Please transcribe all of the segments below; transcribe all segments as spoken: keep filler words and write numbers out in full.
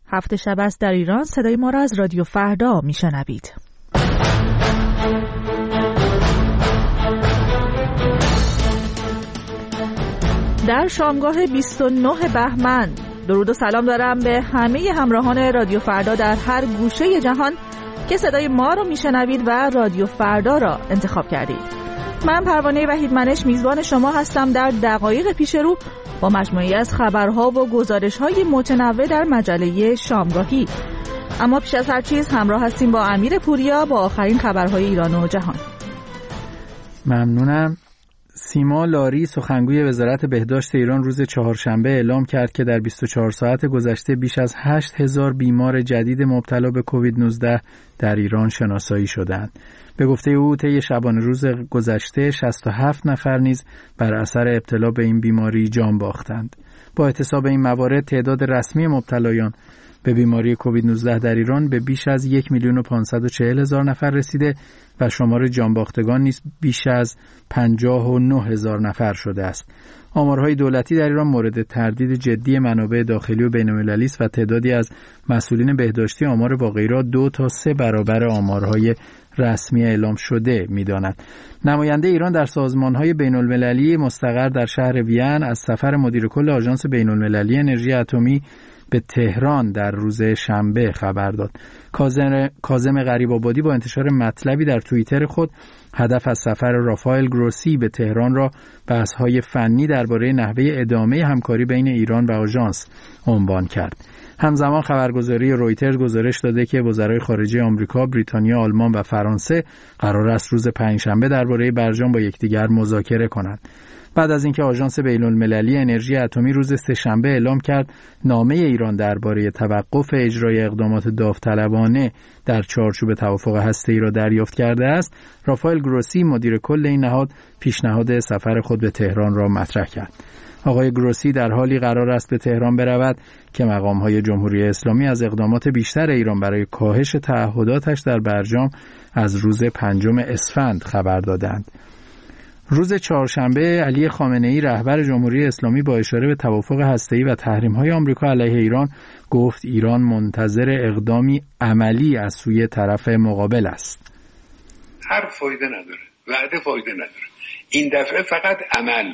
هفت شب است در ایران. صدای ما را از رادیو فردا میشنوید. در شامگاه بیست و نه بهمن درود و سلام دارم به همه همراهان رادیو فردا در هر گوشه جهان که صدای ما رو میشنوید و رادیو فردا را انتخاب کردید. من پروانه وحیدمنش میزبان شما هستم در دقایق پیش رو با مجموعی از خبرها و گزارش‌های متنوع در مجله شامگاهی. اما پیش از هر چیز همراه هستیم با امیر پوریا با آخرین خبرهای ایران و جهان. ممنونم. سیما لاری سخنگوی وزارت بهداشت ایران روز چهارشنبه اعلام کرد که در بیست و چهار ساعت گذشته بیش از هشت هزار بیمار جدید مبتلا به کووید نوزده در ایران شناسایی شدند. به گفته او طی شبانه روز گذشته شصت و هفت نفر نیز بر اثر ابتلا به این بیماری جان باختند. با احتساب این موارد تعداد رسمی مبتلایان به بیماری کووید نوزده در ایران به بیش از یک میلیون و پانصد و چهل هزار نفر رسیده و شمار جانباختگان نیز بیش از پنجاه و نه هزار نفر شده است. آمارهای دولتی در ایران مورد تردید جدی منابع داخلی و بین‌المللی است و تعدادی از مسئولین بهداشتی آمار واقعی را دو تا سه برابر آمارهای رسمی اعلام شده می‌دانند. نماینده ایران در سازمان‌های بین‌المللی مستقر در شهر وین از سفر مدیر کل آژانس بین‌المللی انرژی اتمی به تهران در روز شنبه خبر داد. کاظم کاظم غریب‌آبادی با انتشار مطلبی در توییتر خود هدف از سفر رافائل گروسی به تهران را بحث‌های فنی درباره نحوه ادامه همکاری بین ایران و آژانس عنوان کرد. همزمان خبرگزاری رویترز گزارش داده که وزرای خارجه آمریکا، بریتانیا، آلمان و فرانسه قرار است روز پنجشنبه درباره برجام با یکدیگر مذاکره کنند. بعد از اینکه آژانس بین‌المللی انرژی اتمی روز سه‌شنبه اعلام کرد نامه ایران درباره توقف اجرای اقدامات داوطلبانه در چارچوب توافق هسته‌ای را دریافت کرده است، رافائل گروسی مدیر کل این نهاد پیشنهاد سفر خود به تهران را مطرح کرد. آقای گروسی در حالی قرار است به تهران برود که مقام‌های جمهوری اسلامی از اقدامات بیشتر ایران برای کاهش تعهداتش در برجام از روز پنجم اسفند خبر دادند. روز چهارشنبه علی خامنه‌ای رهبر جمهوری اسلامی با اشاره به توافق هسته‌ای و تحریم‌های آمریکا علیه ایران گفت ایران منتظر اقدامی عملی از سوی طرف مقابل است. حرف فایده نداره، وعده فایده نداره. این دفعه فقط عمل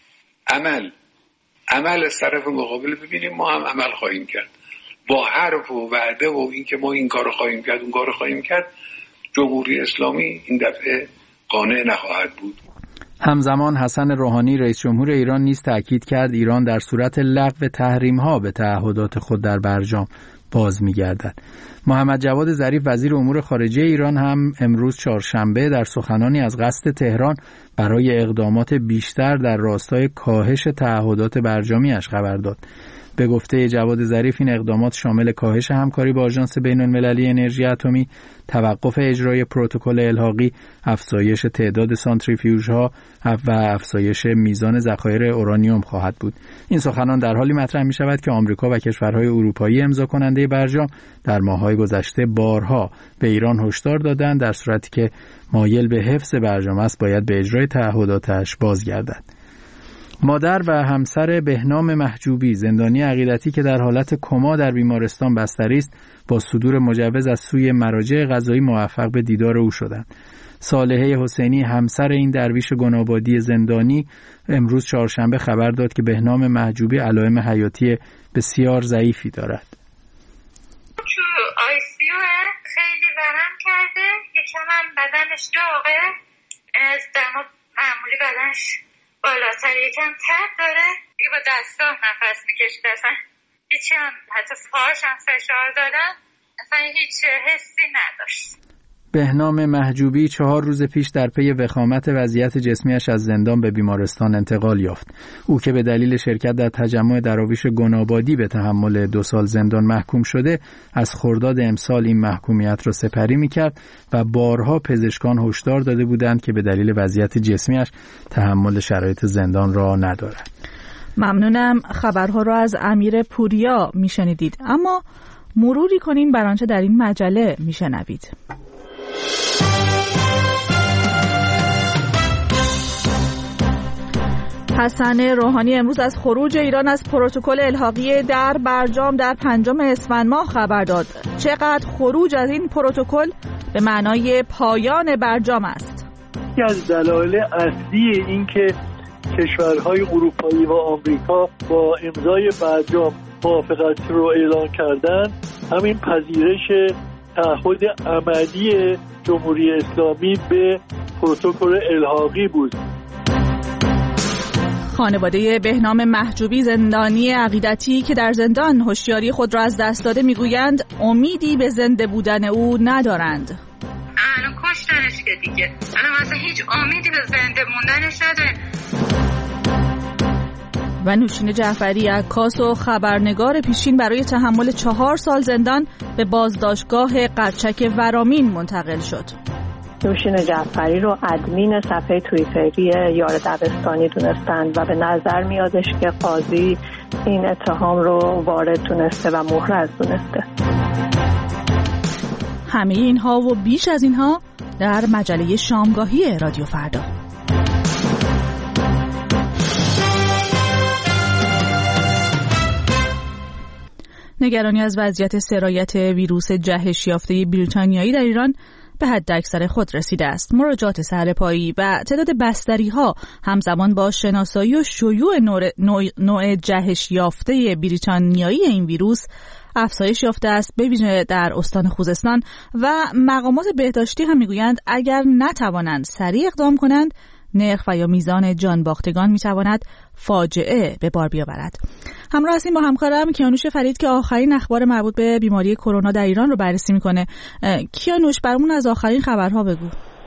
عمل عمل از طرف مقابل. ببینیم ما هم عمل خواهیم کرد. با حرف و وعده و اینکه ما این کارو خواهیم کرد اون کارو خواهیم کرد جمهوری اسلامی این دفعه قانع نخواهد بود. همزمان حسن روحانی رئیس جمهور ایران نیز تأکید کرد ایران در صورت لغو تحریم‌ها به تعهدات خود در برجام باز می‌گردد. محمد جواد ظریف وزیر امور خارجه ایران هم امروز چهارشنبه در سخنانی از قصد تهران برای اقدامات بیشتر در راستای کاهش تعهدات برجامی‌اش خبر داد. به گفته جواد ظریف این اقدامات شامل کاهش همکاری با آژانس بین‌المللی انرژی اتمی، توقف اجرای پروتکل الحاقی، افزایش تعداد سانتریفیوژها و افزایش میزان ذخایر اورانیوم خواهد بود. این سخنان در حالی مطرح می شود که آمریکا و کشورهای اروپایی امضا کننده برجام در ماه‌های گذشته بارها به ایران هشدار دادند در صورتی که مایل به حفظ برجام است باید به اجرای تعهداتش بازگردد. مادر و همسر بهنام محجوبی زندانی عقیدتی که در حالت کما در بیمارستان بستری است با صدور مجوز از سوی مراجع قضایی موفق به دیدار او شدند. صالحه حسینی همسر این درویش گنابادی زندانی امروز چهارشنبه خبر داد که بهنام محجوبی علائم حیاتی بسیار ضعیفی دارد. تو آی سی یو خیلی ورم کرده، یکم هم بدنش داغه، از دما معمولی بدنش بالاتر یکم تب داره، دیگه با دستگاه نفس میکشید، اصلا هیچی هم حتی پاهاش هم فشار دادن، اصلا هیچ حسی نداشت. بهنام محجوبی چهار روز پیش در پی وخامت وضعیت جسمیش از زندان به بیمارستان انتقال یافت. او که به دلیل شرکت در تجمع دراویش گنابادی به تحمل دو سال زندان محکوم شده، از خرداد امسال این محکومیت را سپری می‌کرد و بارها پزشکان هشدار داده بودند که به دلیل وضعیت جسمیش تحمل شرایط زندان را ندارد. ممنونم. خبرها را از امیر پوریا میشنیدید. اما مروری کنیم بر آنچه در این مجله میشنوید. حسن روحانی امروز از خروج ایران از پروتکل الحاقی در برجام در پنجم اسفند ماه خبر داد. چقدر خروج از این پروتکل به معنای پایان برجام است؟ یکی از دلایل اصلی این که کشورهای اروپایی و آمریکا با امضای برجام موافقت رو اعلان کردن همین پذیرش تعهد عملی جمهوری اسلامی به پروتکل الحاقی بود. خانواده بهنام محجوبی زندانی عقیدتی که در زندان هوشیاری خود را از دست داده میگویند امیدی به زنده بودن او ندارند. الان کشتنش که دیگه الان مثلا هیچ امیدی به زنده موندنش نداره. و نوشین جعفری عکاس و خبرنگار پیشین برای تحمل چهار سال زندان به بازداشتگاه قرچک ورامین منتقل شد. نوشین جعفری رو ادمین صفحه توییتری یار دبستانی دونستند و به نظر میادش که قاضی این اتهام رو وارد تونسته و محرز دونسته. همه اینها و بیش از اینها در مجله شامگاهی رادیو فردا. نگرانی از وضعیت سرایت ویروس جهش یافته بریتانیایی در ایران به حد اکثر خود رسیده است. مراجعات سرپایی و تعداد بستری‌ها همزمان با شناسایی و شیوع نوع, نوع جهش یافته بریتانیایی این ویروس افزایش یافته است، به ویژه در استان خوزستان، و مقامات بهداشتی هم میگویند اگر نتوانند سریع اقدام کنند نرخ و یا میزان جان باختگان میتواند فاجعه به بار بیاورد. همراه هستیم با همکارم کیانوش فرید که آخرین اخبار مربوط به بیماری کرونا در ایران رو بررسی میکنه. کیانوش برامون از آخرین خبرها بگو.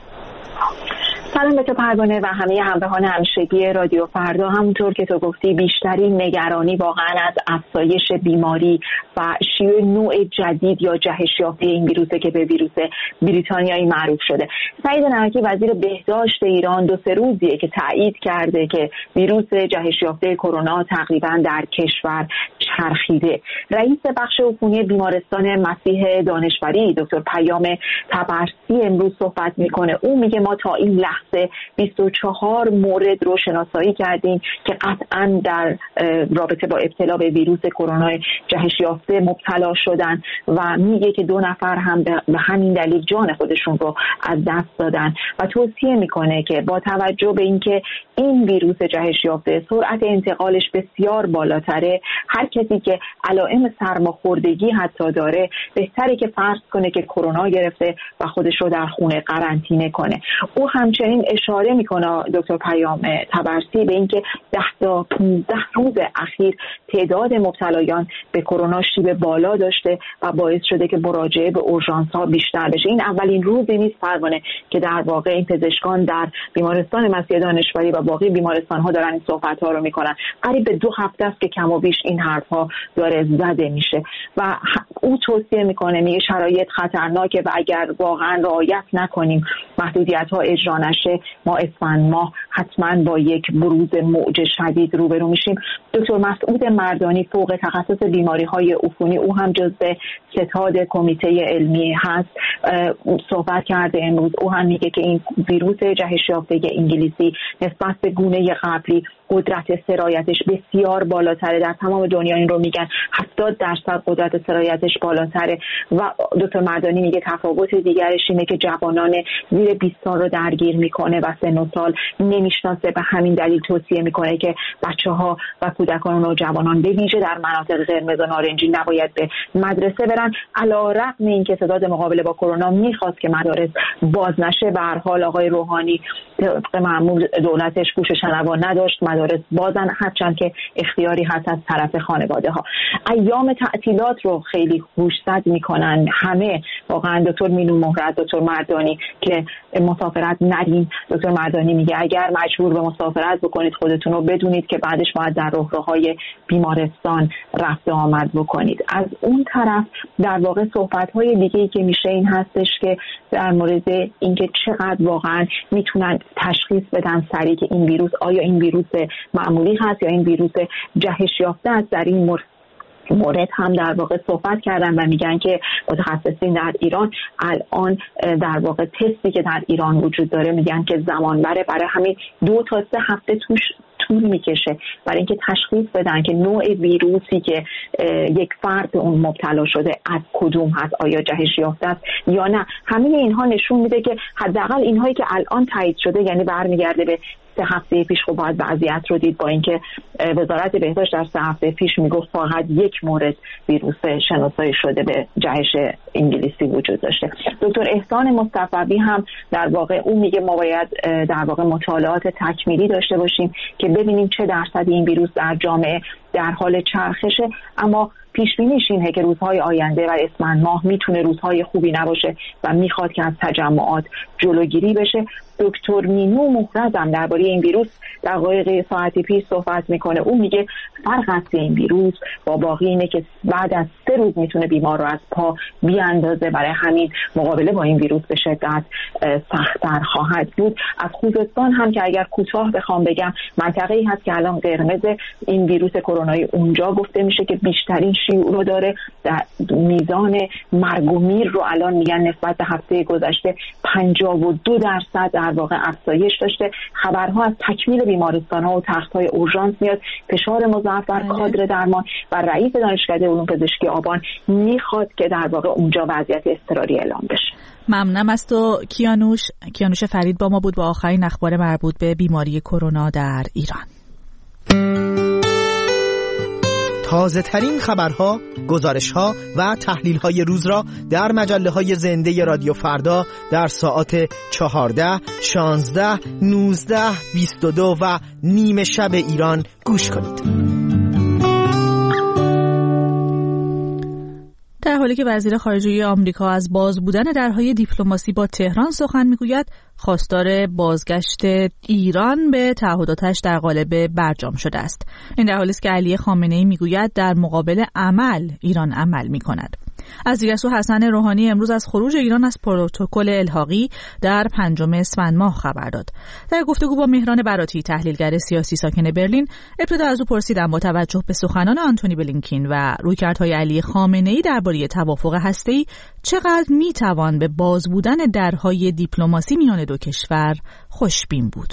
سلام به تو پروانه و همه همراهان همیشگی رادیو فردا. همونطور که تو گفتی بیشترین نگرانی واقعا از افزایش بیماری و شیوع نوع جدید یا جهش یافته این ویروسه که به ویروس بریتانیایی معروف شده. سعید نمکی وزیر بهداشت ایران دو سه روزیه که تایید کرده که ویروس جهش یافته کرونا تقریبا در کشور چرخیده. رئیس بخش عفونی بیمارستان مسیح دانشوری دکتر پیام طبرسی امروز صحبت میکنه. اون میگه ما تا این لحظه بیست و چهار مورد رو شناسایی کردیم که قطعاً در رابطه با ابتلا به ویروس کرونا جهش یافته مبتلا شدن و میگه که دو نفر هم به همین دلیل جان خودشون رو از دست دادن و توصیه میکنه که با توجه به اینکه این ویروس جهش یافته سرعت انتقالش بسیار بالاتره، هر کسی که علائم سرماخوردگی حتی داره بهتره که فرض کنه که کرونا گرفته و خودش رو در خونه قرنطینه کنه. او همچنین اشاره میکنه دکتر پیام طبرسی به اینکه ده تا پانزده روز اخیر تعداد مبتلایان به کرونا شیب بالا داشته و باعث شده که مراجعه به اورژانس ها بیشتر بشه. این اولین روزی نیست پروانه که در واقع این پزشکان در بیمارستان مسیح دانشوری و باقی بیمارستان ها دارن این صحبت ها رو میکنن. قریب به دو هفته است که کم و بیش این حرف ها داره زده میشه و او توصیه میکنه، میگه شرایط خطرناکه و اگر واقعا رعایت نکنیم، محدودیت ها اجرا نشه، ما اسفند ماه حتما با یک بروز موج شدید روبرو میشیم. دکتر مسعود مردانی فوق تخصص بیماری های عفونی، او هم جزو ستاد کمیته علمی هست، صحبت کرده امروز. او هم میگه که این ویروس جهش یافته انگلیسی نسبت به گونه قبلی قدرت سرایتش بسیار بالاتره. در تمام دنیا این رو میگن هفتاد درصد قدرت سرایتش بالاتره و دکتر مردانی میگه تفاوت دیگرش اینه که جوانان زیر بیست سال رو درگیر میکنه و سن و سال نمیشناسه. به همین دلیل توصیه میکنه که بچه‌ها و کودکان و جوانان به ویژه در مناطق قرمز و نارنجی نباید به مدرسه برن. علیرغم اینکه تعداد مقابله با کرونا میخواست که مدارس باز نشه، به هر حال آقای روحانی طبق معمول دولتش گوش شنوا نداشت، مدارس بازن، هرچند که اختیاری هست از طرف خانواده ها. ایام تعطیلات رو خیلی گوشزد میکنن همه، واقعا دکتر مینو مهرت، دکتر مردانی که مسافرت ندین. دکتر مردانی میگه اگر مجبور به مسافرت بکنید خودتون رو بدونید که بعدش باید در راهروهای بیمارستان رفت آمد بکنید. از اون طرف در واقع صحبت‌های دیگه‌ای که میشه این هستش که در مورد اینکه چقدر واقعا میتونن تشخیص بدن سریع که این ویروس آیا این ویروس معمولی هست یا این ویروس جهش یافته است. در این مورد مورد هم در واقع صحبت کردن و میگن که متخصصین در ایران الان در واقع تستی که در ایران وجود داره میگن که زمان بره، برای همین دو تا سه هفته توش طول میکشه برای اینکه تشخیص بدن که نوع ویروسی که یک فرد اون مبتلا شده از کدوم هست، آیا جهش یافته است یا نه. همه اینها نشون میده که حداقل اینهایی که الان تایید شده، یعنی برمیگرده به سه هفته پیش، خب باید وضعیت رو دید با اینکه وزارت بهداشت در سه هفته پیش میگفت فقط یک مورد ویروس شناسایی شده به جهش انگلیسی وجود داشته. دکتر احسان مصطفی هم در واقع اون میگه ما باید در واقع مطالعات تکمیلی داشته باشیم که ببینیم چه درصدی این ویروس در جامعه در حال چرخشه، اما پیش بینیش اینه که روزهای آینده و اسفند ماه میتونه روزهای خوبی نباشه و میخواد که از تجمعات جلوگیری بشه. دکتر مینو مهرزم درباره این ویروس دقایق ساعتی پیش صحبت میکنه. اون میگه فرق از این ویروس با باقی اینه که بعد از سه روز میتونه بیمار رو از پا بیاندازه، برای همین مقابله با این ویروس به شدت سخت‌تر خواهد بود. از خوزستان هم که اگر کوتاه بخوام بگم، منطقه‌ای هست که الان قرمز این ویروس کرونایی اونجا گفته میشه که بیشترین شیوع رو داره، در میزان مرگ و میر رو الان میگن نسبت به هفته گذشته پنجاه و دو درصد در واقع افزایش داشته. خبرها از تکمیل بیمارستان‌ها و تخت‌های اورژانس میاد. فشار مضاعف بر کادر درمان و رئیس دانشکده علوم پزشکی آبان میخواد که در واقع اونجا وضعیت اضطراری اعلام بشه. ممنونم از تو کیانوش. کیانوش فرید با ما بود با آخرین اخبار مربوط به بیماری کرونا در ایران. تازه ترین خبرها، گزارش‌ها و تحلیل‌های روز را در مجله‌های زنده رادیو فردا در ساعات چهارده، شانزده، نوزده، بیست و دو و نیمه شب ایران گوش کنید. در حالی که وزیر خارجه آمریکا از باز بودن درهای دیپلماسی با تهران سخن میگوید، خواستار بازگشت ایران به تعهداتش در قالب برجام شده است. این در حالی است که علی خامنه‌ای میگوید در مقابل عمل ایران عمل میکند. از دیگر سو حسن روحانی امروز از خروج ایران از پروتکل الحاقی در پنجم اسفند ماه خبر داد. در گفتگو با مهران براتی تحلیلگر سیاسی ساکن برلین، ابتدا از او پرسیدم با توجه به سخنان آنتونی بلینکن و رویکردهای علی خامنه‌ای درباره توافق هسته‌ای چقدر میتوان به باز بودن درهای دیپلماسی میان دو کشور خوشبین بود.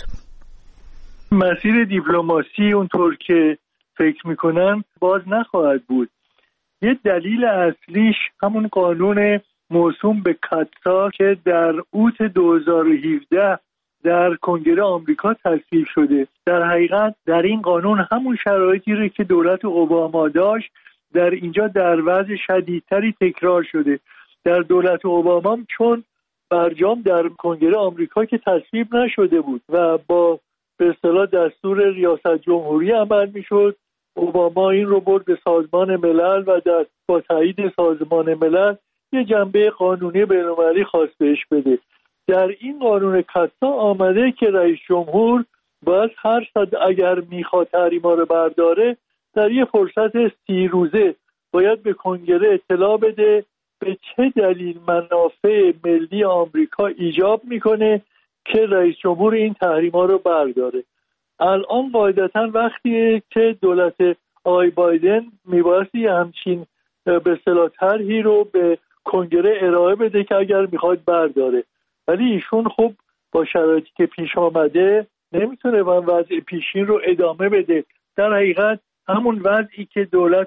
مسیر دیپلماسی اونطور که فکر میکنن باز نخواهد بود. یه دلیل اصلیش همون قانون موسوم به کاتسا که در اوت دو هزار و هفده در کنگره آمریکا تصویب شده. در حقیقت در این قانون همون شرایطی رو که دولت اوباما داشت در اینجا در وضع شدیدتری تکرار شده. در دولت اوباما چون برجام در کنگره آمریکا که تصویب نشده بود و با به اصطلاح دستور ریاست جمهوری عمل میشد، اوباما این رو برد به سازمان ملل و در با تایید سازمان ملل یه جنبه قانونی بین‌المللی خواست بهش بده. در این قانون کاتسا آمده که رئیس جمهور باید هر صد اگر میخواد تحریما رو برداره در یه فرصت سی روزه باید به کنگره اطلاع بده به چه دلیل منافع ملی آمریکا ایجاب میکنه که رئیس جمهور این تحریما رو برداره. الان قاعدتا وقتی که دولت آقای بایدن میبایستی همچین به اصطلاح طرحی رو به کنگره ارائه بده که اگر میخواد برداره، ولی ایشون خب با شرایطی که پیش آمده نمیتونه من وضع پیشین رو ادامه بده. در حقیقت همون وضعی که دولت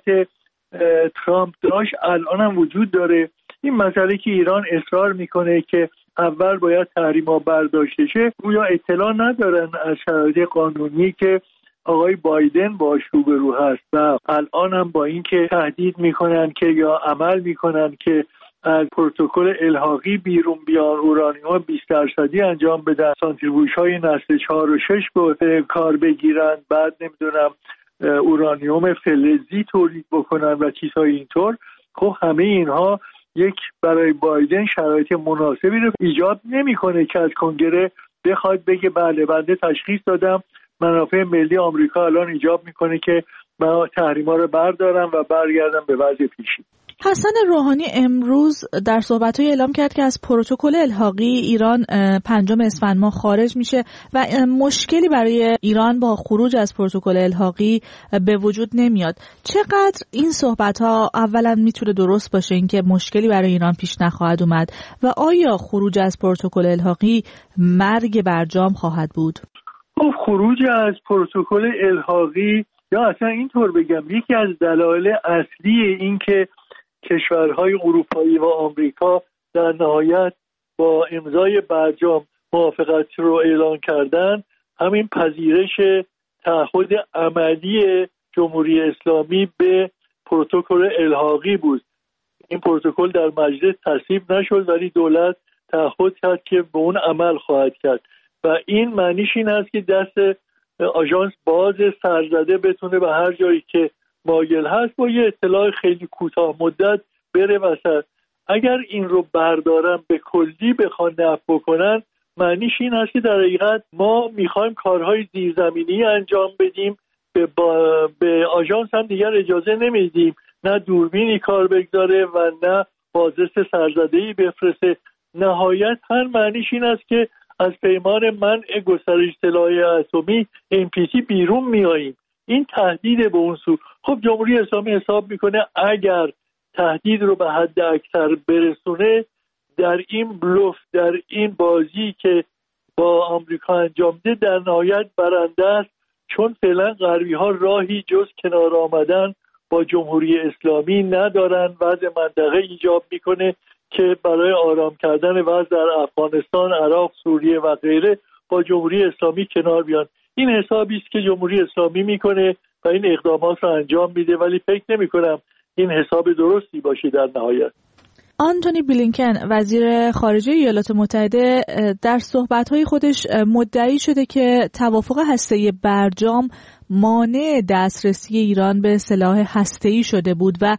ترامپ داشت الان هم وجود داره. این مسئله که ایران اصرار میکنه که اول باید تحریما برداشته شه، گویا اطلاع ندارن از شرایط قانونی که آقای بایدن باش روبرو هست و الان هم با اینکه تهدید میکنن که یا عمل میکنن که از پروتکل الحاقی بیرون بیان، اورانیوم بیست درصدی انجام بدن، سانتریفیوژهای نسل چهار و شش به کار بگیرن، بعد نمیدونم اورانیوم فلزی تولید بکنن و چیزهای اینطور. خب همه اینها یک برای بایدن شرایط مناسبی رو ایجاد نمیکنه که از کنگره بخواد بگه بله بنده تشخیص دادم منافع ملی آمریکا الان ایجاب میکنه که من تحریما رو بردارم و برگردم به وضع پیشین. حسن روحانی امروز در صحبت‌های اعلام کرد که از پروتکل الحاقی ایران پنجم اسفند ماه خارج میشه و مشکلی برای ایران با خروج از پروتکل الحاقی به وجود نمیاد. چقدر این صحبت‌ها اولا میتونه درست باشه اینکه مشکلی برای ایران پیش نخواهد اومد و آیا خروج از پروتکل الحاقی مرگ برجام خواهد بود؟ خب خروج از پروتکل الحاقی، یا اصلا اینطور بگم، یکی از دلایل اصلی این که کشورهای اروپایی و آمریکا در نهایت با امضای برجام موافقت رو اعلان کردن، همین پذیرش تعهد عملی جمهوری اسلامی به پروتکل الحاقی بود. این پروتکل در مجلس تصویب نشد ولی دولت تعهد کرد که به اون عمل خواهد کرد و این معنیش این است که دست آژانس باز سرزده بتونه به هر جایی که مایل هست با یه اطلاع خیلی کوتاه مدت بره وسط. اگر این رو بردارن به کلی بخوان نفی بکنن، معنیش این است که در حقیقت ما میخوایم کارهای زیرزمینی انجام بدیم، به, با... به آژانس هم دیگر اجازه نمیدیم نه دوربینی کار بگذاره و نه بازرس سرزده‌ای بفرسته. نهایت هر معنیش این است که از پیمان منع گسترش سلاح اتمی ام پی تی بیرون میاییم. این تهدید به اون سو. خب جمهوری اسلامی حساب میکنه اگر تهدید رو به حد اکثر برسونه، در این بلوف، در این بازی که با آمریکا انجام ده، در نهایت برنده است، چون فعلا غربی ها راهی جز کنار آمدن با جمهوری اسلامی ندارن. وضع منطقه ایجاب میکنه که برای آرام کردن وضع در افغانستان، عراق، سوریه و غیره با جمهوری اسلامی کنار بیان. این حسابی است که جمهوری اسلامی میکنه و این اقدامات رو انجام میده، ولی فکر نمی کنم این حساب درستی باشه در نهایت. آنتونی بلینکن وزیر خارجه ایالات متحده در صحبت‌های خودش مدعی شده که توافق هسته‌ای برجام مانع دسترسی ایران به سلاح هسته‌ای شده بود و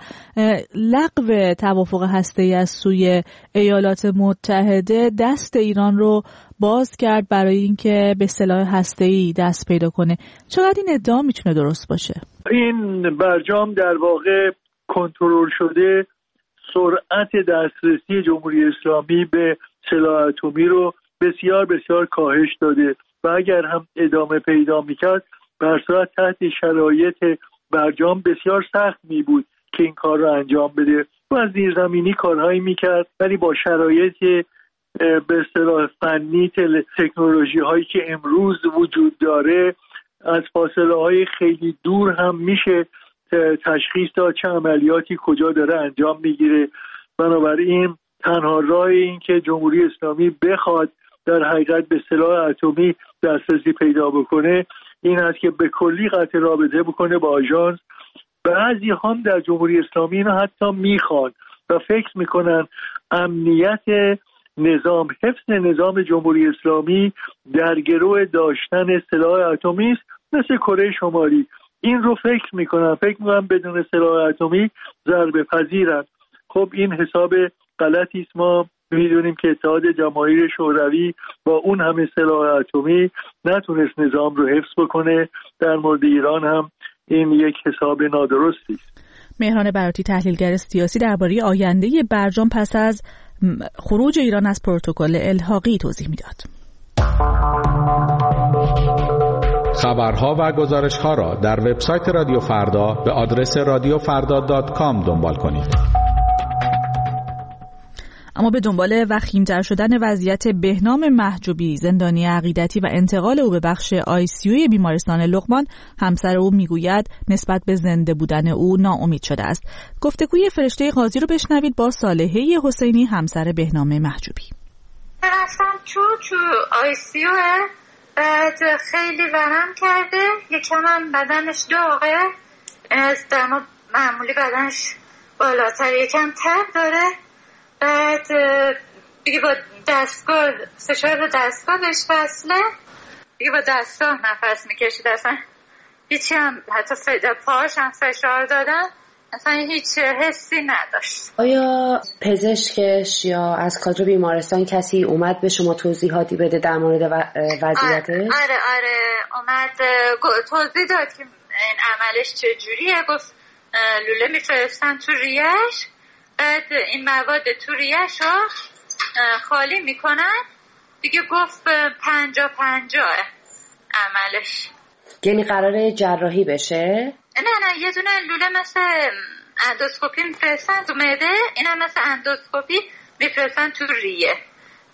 لغو توافق هسته‌ای از سوی ایالات متحده دست ایران رو باز کرد برای اینکه به سلاح هسته‌ای دست پیدا کنه. چقدر این ادعا میتونه درست باشه؟ این برجام در واقع کنترل شده سرعت دسترسی جمهوری اسلامی به سلاح اتمی رو بسیار بسیار کاهش داده و اگر هم ادامه پیدا میکرد بر صورت تحت شرایط برجام بسیار سخت می بود که این کار رو انجام بده و از زیرزمینی کارهایی میکرد، ولی با شرایط به اصطلاح فنی تکنولوژی هایی که امروز وجود داره از فاصله های خیلی دور هم میشه تشخیص داد چه عملیاتی کجا داره انجام میگیره. بنابراین تنها راه این که جمهوری اسلامی بخواد در حقیقت به سلاح اتمی دسترسی پیدا بکنه این است که به کلی قطع رابطه بکنه با آژانس. بعضی هم در جمهوری اسلامی اینو حتی میخوان و فکر میکنن امنیت نظام، حفظ نظام جمهوری اسلامی در گرو داشتن سلاح اتمی است، مثل کره شمالی. این رو فکر میکنن فکر میکنن بدون سلاح اتمی ضربه پذیرن. خب این حساب غلطی است. ما میدونیم که اتحاد جماهیر شوروی با اون همه سلاح اتمی نتونست نظام رو حفظ بکنه. در مورد ایران هم این یک حساب نادرستی است. مهران براتی، تحلیلگر سیاسی، درباره آینده برجام پس از خروج ایران از پروتکل الحاقی توضیح میداد. خبرها و گزارش‌ها را در وبسایت رادیو فردا به آدرس رادیو فردا دات کام دنبال کنید. اما به دنبال وخیم‌تر شدن وضعیت بهنام محجوبی، زندانی عقیدتی و انتقال او به بخش آی سی یو بیمارستان لقمان، همسر او میگوید نسبت به زنده بودن او ناامید شده است. گفتگوی فرشته قاضی رو بشنوید با صالحه حسینی، همسر بهنام محجوبی. رفتم تو تو آی سی یو، بعد خیلی ورم کرده، یکم هم بدنش داغه، از دما معمولی بدنش بالاتر، یکم تب داره. بعد دیگه با دستگاه فشار دستگاه بهش وصله، دیگه با دستگاه نفس میکشید، اصلا هیچی هم حتی پاهاش هم فشار دادن، اصلا هیچ حسی نداشت. آیا پزشکش یا از کادر بیمارستان کسی اومد به شما توضیحاتی بده در مورد وضعیتش؟ آره آره اومد توضیح داد که این عملش چجوریه. گفت لوله میفرستن تو ریش، بعد این مواد تو ریش رو خالی میکنن دیگه. گفت پنجا پنجاه عملش. یعنی قراره جراحی بشه؟ نه نه یه دونه لوله مثل اندوسکوپی میفرستن تو معده، این هم مثل اندوسکوپی میفرستن تو ریه.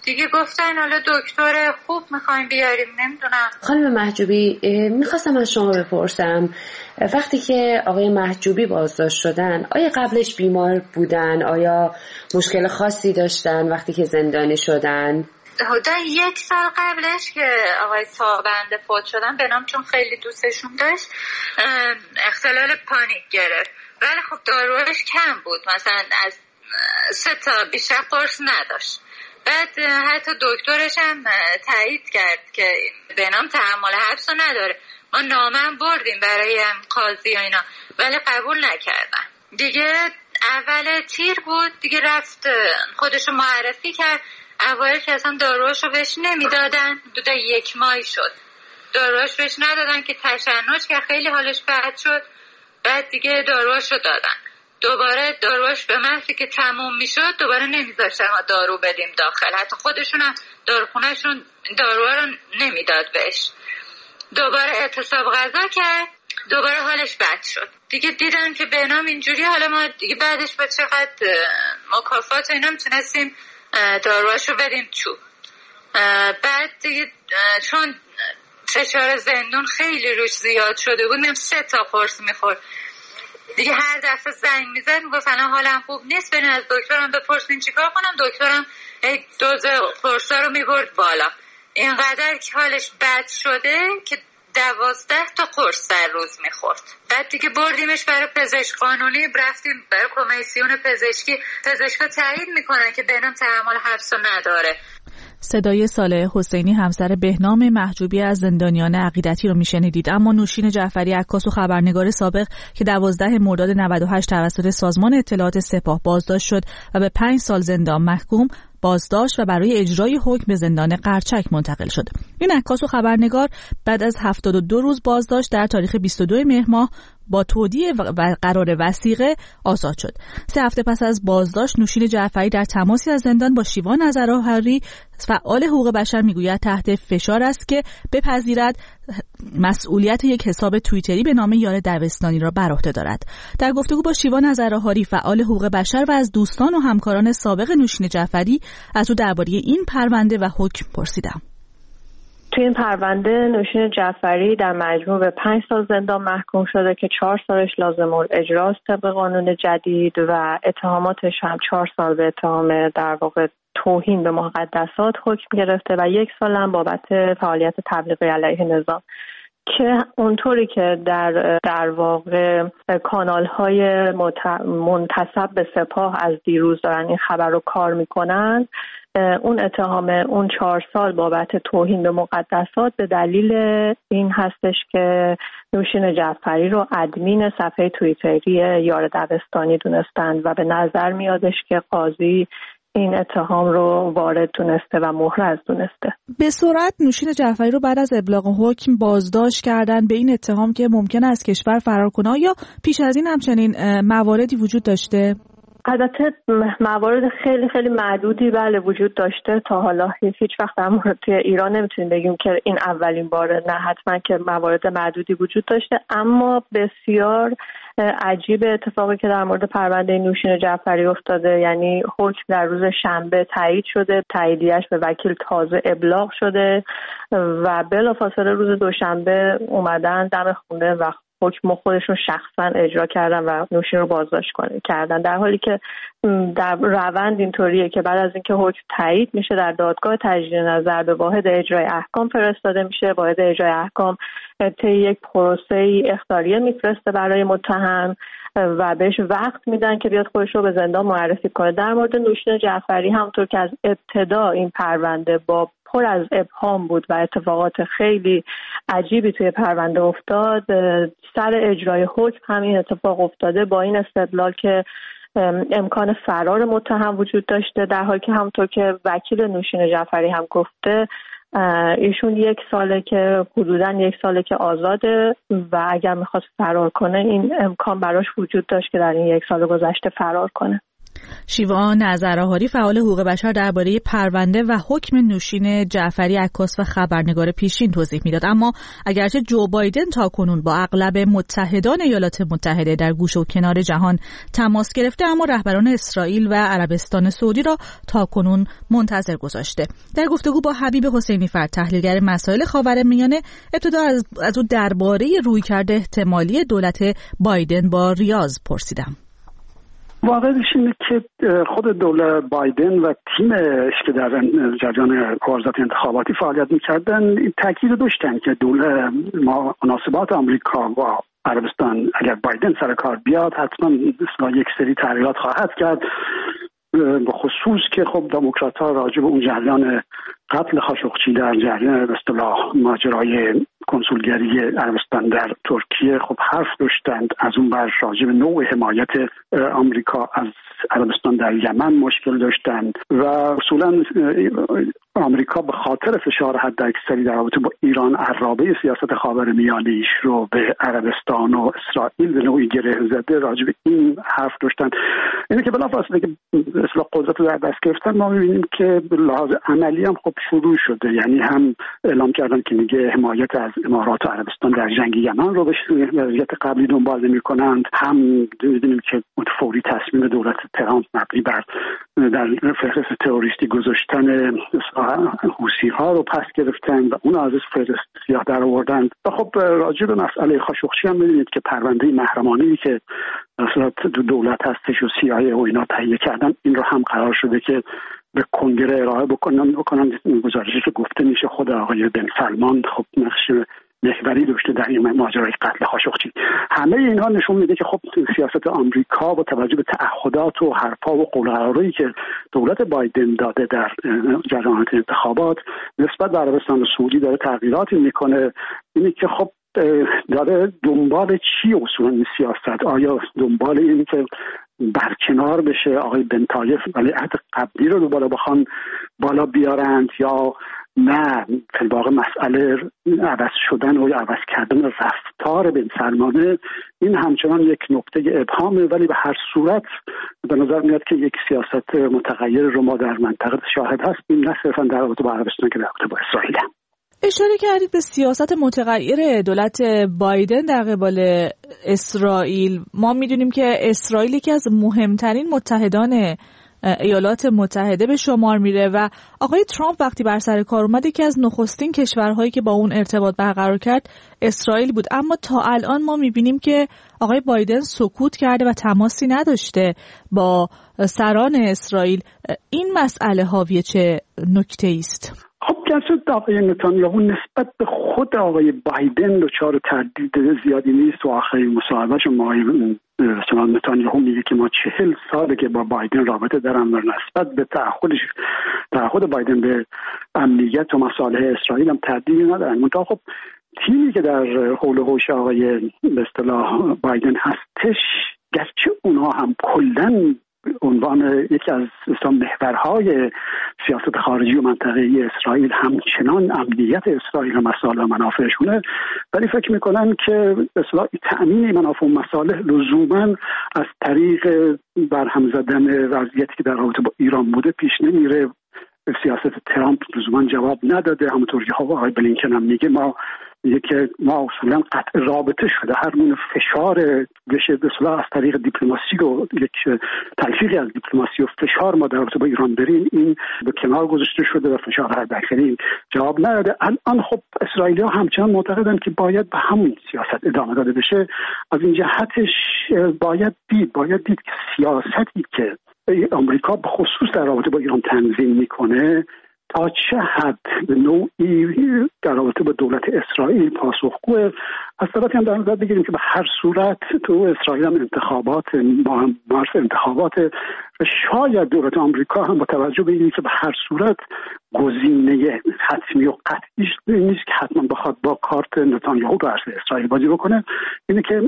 دیگه گفتن حالا دکتر خوب میخوایم بیاریم. نمیدونم. خانم محجوبی، میخواستم از شما بپرسم وقتی که آقای محجوبی بازداشت شدن آیا قبلش بیمار بودن؟ آیا مشکل خاصی داشتن وقتی که زندانی شدن؟ حدودا یک سال قبلش که آقای تابنده فوت شدن، به نام چون خیلی دوستشون داشت اختلال پانیک گرفت، ولی خب داروش کم بود، مثلا از سه تا بیشتر قرص نداشت. بعد حتی دکترش هم تایید کرد که به نام تحمل حبس رو نداره. ما نامه بردیم برای قاضی و اینا ولی قبول نکردن. دیگه اول تیر بود، دیگه رفت خودشو معرفی کرد. اوایل که اصلا داروهاشو بهش نمیدادن، حدود یک ماهی شد داروهاش بهش ندادن که تشنج که خیلی حالش بد شد. بعد دیگه داروهاشو دادن. دوباره داروهاش به محضی که تموم میشد دوباره نمیذاشتن ما دارو بدیم داخل، حتی خودشون هم داروخونهشون داروها رو نمیداد بهش. دوباره اعتصاب غذا کرد، دوباره حالش بد شد. دیگه دیدن که به نام اینجوری، حالا ما دیگه بعدش با چقدر مکافات اینا میتونستیم داروهاشو بدیم تو. بعد دیگه چون فشار زندون خیلی روش زیاد شده بود، میم سه تا قرص میخورد. دیگه هر دفعه زنگ میزد میگفت الان حالم خوب نیست، برین از دکترم بپرسین چیکار کنم. دکترم دوز قرصا رو میبرد بالا. اینقدر که حالش بد شده که دوازده تا قرص در روز میخورد. بعد دیگه بردیمش برای پزشک قانونی، رفتیم برای کمیسیون پزشکی. پزشکا تایید میکنن که بهنام تحمل حبس نداره. صدای صالح حسینی همسر بهنام محجوبی از زندانیان عقیدتی رو میشنیدید. اما نوشین جعفری، عکاس و خبرنگار سابق که دوازده مرداد نود و هشت توسط سازمان اطلاعات سپاه بازداشت شد و به پنج سال زندان محکوم بازداشت و برای اجرای حکم به زندان قرچک منتقل شد. این عکاس و خبرنگار بعد از هفتاد و دو روز بازداشت در تاریخ بیست و دو مهر ماه با تودیع و قرار وثیقه آزاد شد. سه هفته پس از بازداشت نوشین جعفری در تماسی از زندان با شیوا نظرآوری فعال حقوق بشر میگوید تحت فشار است که بپذیرد مسئولیت یک حساب توییتری به نام یار دبستانی را بر عهده دارد. در گفتگو با شیوا نظرآوری فعال حقوق بشر و از دوستان و همکاران سابق نوشین جعفری از او درباره این پرونده و حکم پرسیدم. توی این پرونده نوشین جعفری در مجموع به پنج سال زندان محکوم شده که چهار سالش لازم الاجراست طبق قانون جدید و اتهاماتش هم چهار سال به اتهام در واقع توهین به مقدسات حکم گرفته و یک سال هم بابت فعالیت تبلیغی علیه نظام که اونطوری که در در واقع کانال‌های منتسب به سپاه از دیروز دارن این خبر رو کار میکنن، اون اتهام اون چهار سال بابت توهین به مقدسات به دلیل این هستش که نوشین جعفری رو ادمین صفحه توییتری یار دبستانی دونستند و به نظر میادش که قاضی این اتهام رو وارد دونسته و محرز دونسته. به سرعت نوشین جعفری رو بعد از ابلاغ حکم بازداشت کردن به این اتهام که ممکن است کشور فرار کنه. یا پیش از این همچنین مواردی وجود داشته؟ البته موارد خیلی خیلی معدودی بله وجود داشته. تا حالا هیچ وقت در مورد توی ایران نمیتونیم بگیم که این اولین باره، نه حتما که موارد معدودی وجود داشته، اما بسیار عجیب اتفاقی که در مورد پرونده نوشین جعفری افتاده. یعنی حکم در روز شنبه تایید شده، تاییدیه‌اش به وکیل تازه ابلاغ شده و بلافاصله روز دوشنبه اومدن دم خونه و حکم خودشون شخصا اجرا کردن و نوشین رو بازداشت کردن، در حالی که در روند اینطوریه که بعد از اینکه حکم تایید میشه در دادگاه تجدید نظر به واحد اجرای احکام فرستاده میشه. واحد اجرای احکام طی یک پروسه اخطاریه میفرسته برای متهم و بهش وقت میدن که بیاد خودش رو به زندان معرفی کنه. در مورد نوشین جعفری همونطور که از ابتدا این پرونده با پر از ابهام بود و اتفاقات خیلی عجیبی توی پرونده افتاد، سر اجرای حکم همین اتفاق افتاده با این استدلال که امکان فرار متهم وجود داشته، در حالی که همونطور که وکیل نوشین جعفری هم گفته ایشون یک ساله که حدوداً یک ساله که آزاده و اگر میخواست فرار کنه این امکان براش وجود داشت که در این یک سال گذشته فرار کنه. شیوا نظرهاری فعال حقوق بشر درباره پرونده و حکم نوشین جعفری عکاس و خبرنگار پیشین توضیح میداد. اما اگرچه جو بایدن تاکنون با اغلب متحدان ایالات متحده در گوشه و کنار جهان تماس گرفته، اما رهبران اسرائیل و عربستان سعودی را تاکنون منتظر گذاشته. در گفتگو با حبیب حسینی فرد، تحلیلگر مسائل خاورمیانه، ابتدا از, از او درباره رویکرد احتمالی دولت بایدن با ریاض پرسیدم. واقعش اینه که خود دولت بایدن و تیمش که در جریان کارزار انتخاباتی فعالیت میکردن تاکید داشتن که دولت مناسبات آمریکا و عربستان اگر بایدن سر کار بیاد حتما یک سری تغییرات خواهد کرد، به خصوص که خب دموکرات‌ها راجع به اون جریان قتل خاشقچی در جریان به اصطلاح ماجرای کنسولگری عربستان در ترکیه خب حرف داشتند. از اون بر راجع به نوع حمایت آمریکا از عربستان در یمن مشکل داشتند و اصولا آمریکا به خاطر فشار حداکثری در رابطه با ایران عرابه سیاست خاورمیانه‌ایش رو به عربستان و اسرائیل به نوعی گره زده، راجع به این حرف داشتن. اینه که بلافاصله که اصلاح قدرت رو در دست گرفتن ما می‌بینیم که به لحاظ عملی هم خب شروع شده، یعنی هم اعلام کردن که میگه حمایت از امارات و عربستان در جنگ یمن رو به وضعیت قبلی دنبال نمی‌کنند، هم می‌بینیم که فوری تصمیم دولت ترامپ مبنی بر در فهرست تروریستی گذاشتن حوثی‌ها رو پس گرفتن و اون از فهرست سیاه در آوردن. و خب راجع به مسئله خاشقچی هم می‌بینید که پرونده محرمانه‌ای که اصلا دولت هستش و سی آی ای و اینا تهیه کردن، این رو هم قرار شده که به کنگره ارائه بکنن بکنن گزارشی که گفته میشه خود آقای بن سلمان خب نقش محوری داشته در این ماجرای قتل خاشقچی. همه اینها نشون میده که خب سیاست آمریکا با توجه به تعهدات و حرفا و قول‌قرارهایی که دولت بایدن داده در جریان انتخابات نسبت به عربستان و سعودی داره تغییراتی میکنه. اینه که خب داره دنبال چی اصولا این سیاست؟ آیا دنبال اینه که برکنار بشه آقای بن طایف ولی عهد قبلی رو بالا بخوان بالا بیارند، یا نه فی الواقع مسئله عوض شدن و عوض کردن رفتار بن سلمانه این همچنان یک نقطه ابهامه، ولی به هر صورت به نظر میاد که یک سیاست متغیر رو ما در منطقه شاهد هستیم، نه صرفا در رابطه با عربستان که در رابطه با اسرائیل. اشاره کردید به سیاست متغیر دولت بایدن در قبال اسرائیل. ما میدونیم که اسرائیل یکی از مهمترین متحدان ایالات متحده به شمار میره و آقای ترامپ وقتی بر سر کار اومد یکی از نخستین کشورهایی که با اون ارتباط برقرار کرد اسرائیل بود. اما تا الان ما میبینیم که آقای بایدن سکوت کرده و تماسی نداشته با سران اسرائیل. این مسئله حاوی چه نکته است؟ خب گرچه آقای نتانیاهو نسبت به خود آقای بایدن دچار تردید زیادی نیست و آخرین مصاحبه‌اش ما مثلا نتانیاهو میگه که ما چهل ساله که با بایدن رابطه دارم و نسبت به تعهدش تعهد بایدن به امنیت و مصالح اسرائیل هم تردیدی ندارن. منتها خب تیمی که در حول و حوش آقای به اصطلاح بایدن هستش، گرچه اونها هم کلاً عنوان یکی از محورهای سیاست خارجی و منطقه‌ای اسرائیل همچنان امنیت اسرائیل و مصالح و منافعشونه، ولی فکر میکنن که اصلاح تأمین منافع و مصالح لزوما از طریق برهم زدن وضعیتی که در رابطه با ایران بوده پیش نمیره. سیاست ترامپ لزوما جواب نداده، همونطور که آقای بلینکن هم میگه ما میگه که ما اصولا قطع رابطه شده، هر گونه فشار بشه به اصطلاح از طریق دیپلماسی و یک تلفیقی از دیپلماسی و فشار ما در رابطه با ایران بریم، این به کنار گذاشته شده و فشار حداکثری جواب نداده. الان خب اسرائیلی‌ها همچنان معتقدن که باید به همون سیاست ادامه داده بشه. از این جهتش باید دید باید دید که سیاستی که آمریکا به خصوص در رابطه با ایران تنظیم میکنه تا چه حد به نوعی در رابطه با دولت اسرائیل پاسخگوه. از طرفی هم در نظر بگیریم که به هر صورت تو اسرائیل هم انتخابات مارس انتخابات و شاید دولت آمریکا هم با توجه به اینکه به هر صورت گزینه حتمی و قطعی نیست که حتما بخواد با کارت نتانیاهو رو عرض اسرائیل بازی بکنه، اینه که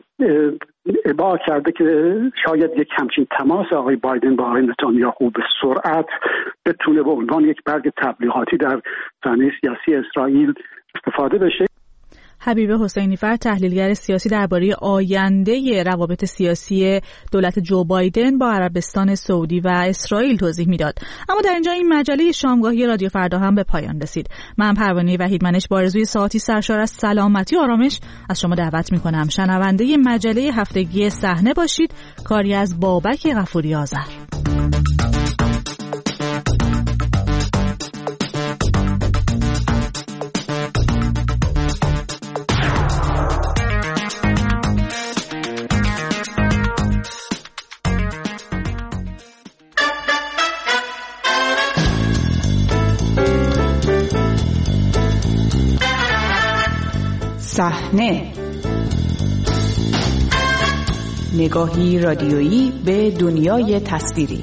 اباع کرده که شاید یک همچین تماس آقای بایدن با آقای نتانیاهو به سرعت بتونه به عنوان یک برگ تبلیغاتی در صحنه سیاسی اسرائیل استفاده بشه. حبیب حسینیفر تحلیلگر سیاسی درباره آینده روابط سیاسی دولت جو بایدن با عربستان سعودی و اسرائیل توضیح میداد. اما در اینجا این مجله شامگاهی رادیو فردا هم به پایان رسید. من پروانه وحیدمنش با آرزوی ساعتی سرشار از سلامتی و آرامش از شما دعوت میکنم شنونده مجله هفتگی صحنه باشید. کاری از بابک غفوری آذر. صحنه، نگاهی رادیویی به دنیای تصویری.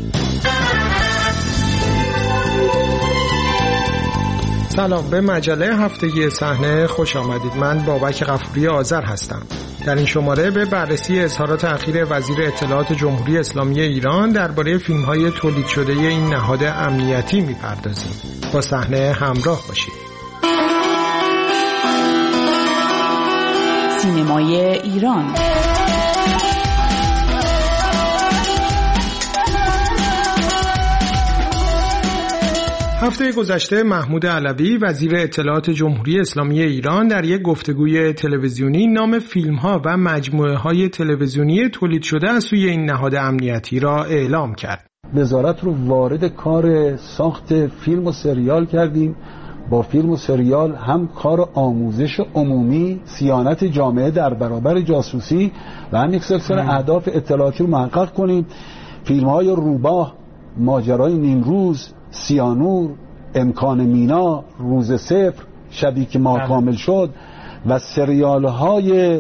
سلام، به مجله هفتگی صحنه خوش آمدید. من بابک غفوری آذر هستم. در این شماره به بررسی اظهارات اخیر وزیر اطلاعات جمهوری اسلامی ایران درباره فیلم‌های تولید شده این نهاد امنیتی می‌پردازیم. با صحنه همراه باشید. سینمای ایران. هفته گذشته محمود علوی وزیر اطلاعات جمهوری اسلامی ایران در یک گفتگوی تلویزیونی نام فیلم‌ها و مجموعه‌های تلویزیونی تولید شده از سوی این نهاد امنیتی را اعلام کرد. وزارت رو وارد کار ساخت فیلم و سریال کردیم. با فیلم و سریال هم کار آموزش عمومی، صیانت جامعه در برابر جاسوسی و هم یک سلسله اهداف اطلاعاتی رو محقق کنیم. فیلم‌های روباه، ماجرای نیمروز، سیانور، امکان مینا، روز صفر، شبی که ما کامل شد و سریال‌های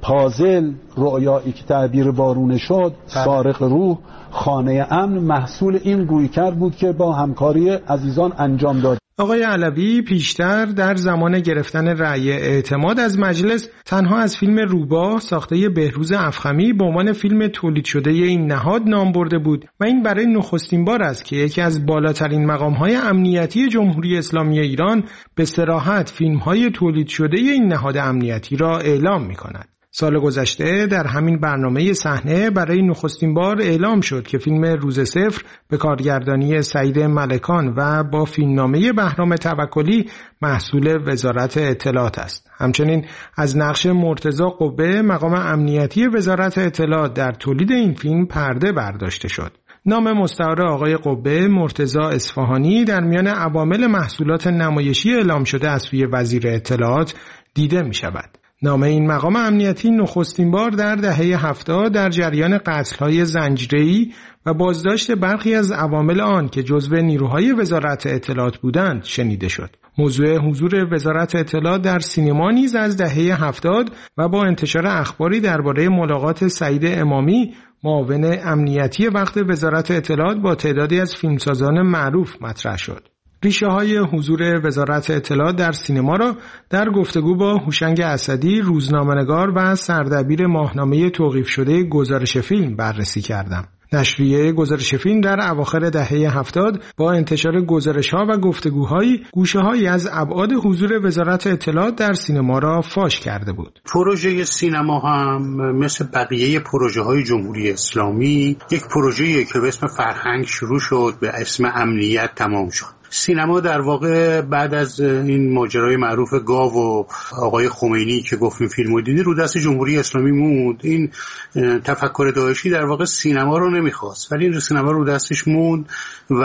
پازل، رؤیایی که تعبیر وارونه شد، سارق روح، خانه امن محصول این رویکرد بود که با همکاری عزیزان انجام داد. آقای علوی پیشتر در زمان گرفتن رأی اعتماد از مجلس تنها از فیلم روباه ساخته بهروز افخمی به عنوان فیلم تولید شده این نهاد نام برده بود و این برای نخستین بار است که یکی از بالاترین مقام‌های امنیتی جمهوری اسلامی ایران به صراحت فیلم‌های تولید شده این نهاد امنیتی را اعلام می‌کند. سال گذشته در همین برنامه صحنه برای نخستین بار اعلام شد که فیلم روز صفر به کارگردانی سعید ملکان و با فیلمنامه بهرام توکلی محصول وزارت اطلاعات است. همچنین از نقش مرتضی قبه مقام امنیتی وزارت اطلاعات در تولید این فیلم پرده برداشته شد. نام مستعار آقای قبه مرتضی اصفهانی در میان عوامل محصولات نمایشی اعلام شده از سوی وزیر اطلاعات دیده می شود. نام این مقام امنیتی نخستین بار در دهه هفتاد در جریان قتل‌های زنجیره‌ای و بازداشت برخی از عوامل آن که جزو نیروهای وزارت اطلاعات بودند شنیده شد. موضوع حضور وزارت اطلاعات در سینما نیز از دهه هفتاد و با انتشار اخباری درباره ملاقات سعید امامی معاون امنیتی وقت وزارت اطلاعات با تعدادی از فیلمسازان معروف مطرح شد. ریشه های حضور وزارت اطلاعات در سینما را در گفتگو با هوشنگ اسدی، روزنامه‌نگار و سردبیر ماهنامه توقیف شده گزارش فیلم بررسی کردم. نشریه گزارش فیلم در اواخر دهه هفتاد با انتشار گزارش‌ها و گفتگوهای گوشه‌هایی از ابعاد حضور وزارت اطلاعات در سینما را فاش کرده بود. پروژه سینما هم مثل بقیه پروژه‌های جمهوری اسلامی یک پروژه‌ای که به اسم فرهنگ شروع شد به اسم امنیت تمام شد. سینما در واقع بعد از این ماجرای معروف گاو و آقای خمینی که گفتیم فیلمو دیدی رو دست جمهوری اسلامی موند. این تفکر داعشی در واقع سینما رو نمیخواست ولی این سینما رو دستش موند و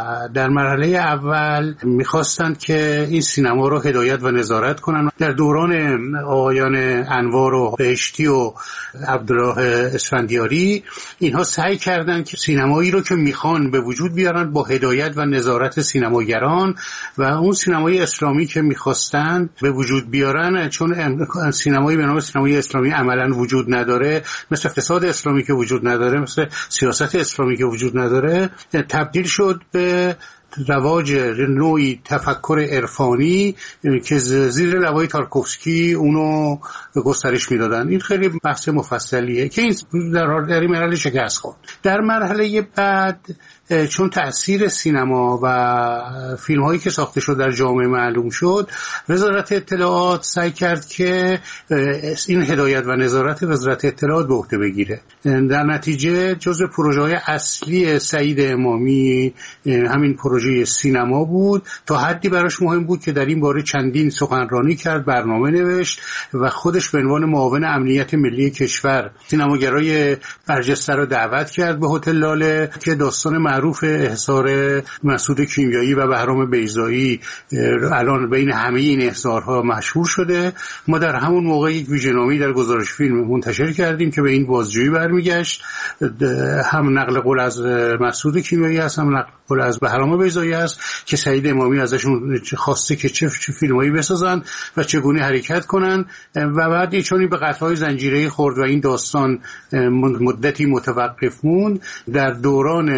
در مرحله اول میخواستند که این سینما رو هدایت و نظارت کنن. در دوران آقایان انوار و بهشتی و عبدالله اسفندیاری اینها سعی کردند که سینمایی رو که میخوان به وجود بیارن با هدایت و نظارت سینما سینماگران و اون سینمای اسلامی که میخواستن به وجود بیارن، چون سینمایی به نام سینمای اسلامی عملا وجود نداره، مثل اقتصاد اسلامی که وجود نداره، مثل سیاست اسلامی که وجود نداره، تبدیل شد به رواج نوعی تفکر عرفانی که زیر لوای تارکوفسکی اونو گسترش میدادن. این خیلی بحث مفصلیه که این در در این مرحله شکست خورد. در مرحله بعد چون تأثیر سینما و فیلم هایی که ساخته شد در جامعه معلوم شد، وزارت اطلاعات سعی کرد که این هدایت و نظارت وزارت اطلاعات به عهده بگیره. در نتیجه جزو پروژه های اصلی سعید امامی همین پروژه سینما بود. تا حدی براش مهم بود که در این باره چندین سخنرانی کرد، برنامه نوشت و خودش به عنوان معاون امنیت ملی کشور سینماگرای برجسته رو دعوت کرد به هتل لاله که داستان معروف احضار مسعود کیمیایی و بهرام بیضایی الان بین همه این احضارها مشهور شده. ما در همون موقع یک ویژه‌نامه‌ای در گزارش فیلم منتشر کردیم که به این بازجویی برمیگشت. هم نقل قول از مسعود کیمیایی هست، هم نقل قول از بهرام بیضایی هست که سعید امامی ازشون خواسته که چه فیلمایی بسازن و چگونه حرکت کنن و بعد چون به قطعه‌های زنجیره‌ای خورد و این داستان مدتی متوقف موند. در دوران